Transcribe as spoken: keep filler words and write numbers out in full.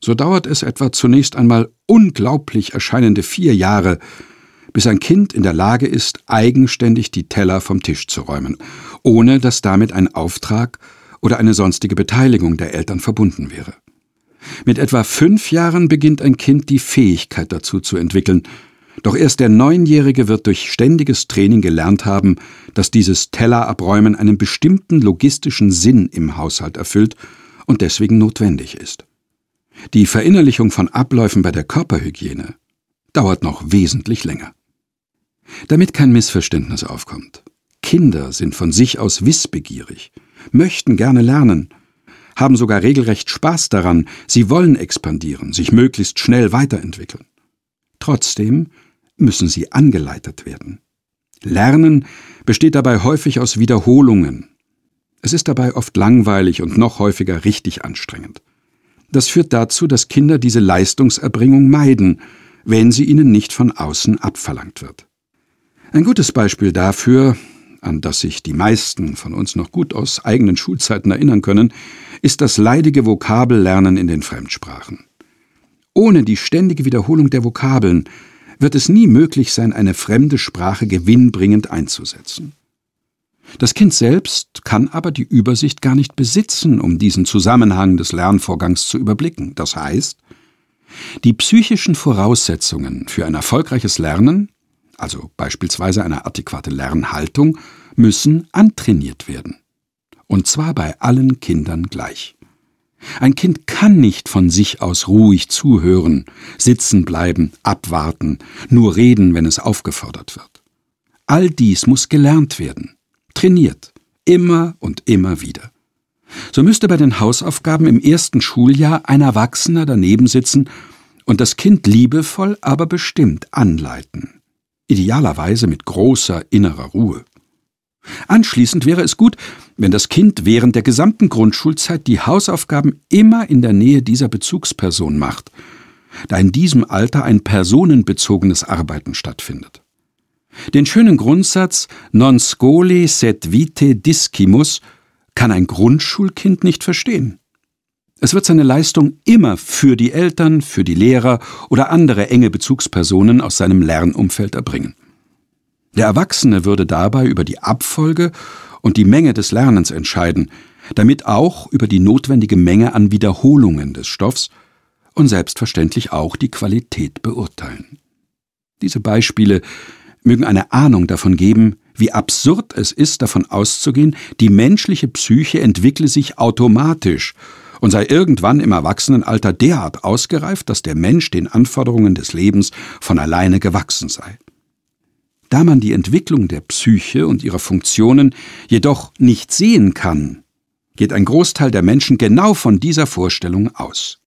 So dauert es etwa zunächst einmal unglaublich erscheinende vier Jahre, bis ein Kind in der Lage ist, eigenständig die Teller vom Tisch zu räumen, ohne dass damit ein Auftrag oder eine sonstige Beteiligung der Eltern verbunden wäre. Mit etwa fünf Jahren beginnt ein Kind die Fähigkeit dazu zu entwickeln, doch erst der Neunjährige wird durch ständiges Training gelernt haben, dass dieses Tellerabräumen einen bestimmten logistischen Sinn im Haushalt erfüllt und deswegen notwendig ist. Die Verinnerlichung von Abläufen bei der Körperhygiene dauert noch wesentlich länger. Damit kein Missverständnis aufkommt: Kinder sind von sich aus wissbegierig, möchten gerne lernen, haben sogar regelrecht Spaß daran, sie wollen expandieren, sich möglichst schnell weiterentwickeln. Trotzdem müssen sie angeleitet werden. Lernen besteht dabei häufig aus Wiederholungen. Es ist dabei oft langweilig und noch häufiger richtig anstrengend. Das führt dazu, dass Kinder diese Leistungserbringung meiden, wenn sie ihnen nicht von außen abverlangt wird. Ein gutes Beispiel dafür, an das sich die meisten von uns noch gut aus eigenen Schulzeiten erinnern können, ist das leidige Vokabellernen in den Fremdsprachen. Ohne die ständige Wiederholung der Vokabeln wird es nie möglich sein, eine fremde Sprache gewinnbringend einzusetzen. Das Kind selbst kann aber die Übersicht gar nicht besitzen, um diesen Zusammenhang des Lernvorgangs zu überblicken. Das heißt, die psychischen Voraussetzungen für ein erfolgreiches Lernen, also beispielsweise eine adäquate Lernhaltung, müssen antrainiert werden. Und zwar bei allen Kindern gleich. Ein Kind kann nicht von sich aus ruhig zuhören, sitzen bleiben, abwarten, nur reden, wenn es aufgefordert wird. All dies muss gelernt werden, trainiert, immer und immer wieder. So müsste bei den Hausaufgaben im ersten Schuljahr ein Erwachsener daneben sitzen und das Kind liebevoll, aber bestimmt anleiten. Idealerweise mit großer innerer Ruhe. Anschließend wäre es gut, wenn das Kind während der gesamten Grundschulzeit die Hausaufgaben immer in der Nähe dieser Bezugsperson macht, da in diesem Alter ein personenbezogenes Arbeiten stattfindet. Den schönen Grundsatz non scholae sed vitae discimus kann ein Grundschulkind nicht verstehen. Es wird seine Leistung immer für die Eltern, für die Lehrer oder andere enge Bezugspersonen aus seinem Lernumfeld erbringen. Der Erwachsene würde dabei über die Abfolge und die Menge des Lernens entscheiden, damit auch über die notwendige Menge an Wiederholungen des Stoffs und selbstverständlich auch die Qualität beurteilen. Diese Beispiele mögen eine Ahnung davon geben, wie absurd es ist, davon auszugehen, die menschliche Psyche entwickle sich automatisch und sei irgendwann im Erwachsenenalter derart ausgereift, dass der Mensch den Anforderungen des Lebens von alleine gewachsen sei. Da man die Entwicklung der Psyche und ihrer Funktionen jedoch nicht sehen kann, geht ein Großteil der Menschen genau von dieser Vorstellung aus.